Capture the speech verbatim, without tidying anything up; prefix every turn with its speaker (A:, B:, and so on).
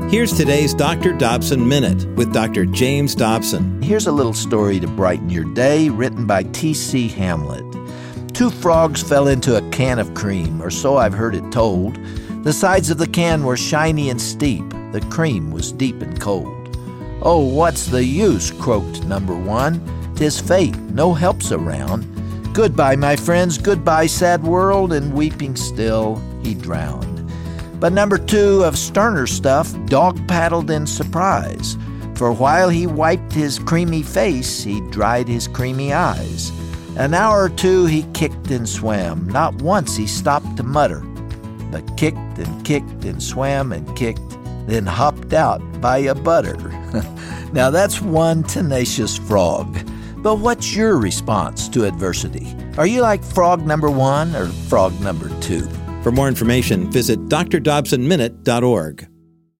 A: Here's today's Doctor Dobson Minute with Doctor James Dobson.
B: Here's a little story to brighten your day, written by T C Hamlet. Two frogs fell into a can of cream, or so I've heard it told. The sides of the can were shiny and steep. The cream was deep and cold. "Oh, what's the use?" croaked number one. "'Tis fate, no help's around. Goodbye, my friends, goodbye, sad world," and weeping still, he drowned. But number two, of sterner stuff, dog-paddled in surprise. For while he wiped his creamy face, he dried his creamy eyes. An hour or two he kicked and swam. Not once he stopped to mutter, but kicked and kicked and swam and kicked, then hopped out by a butter. Now that's one tenacious frog. But what's your response to adversity? Are you like frog number one or frog number two?
A: For more information, visit d r dobson minute dot org.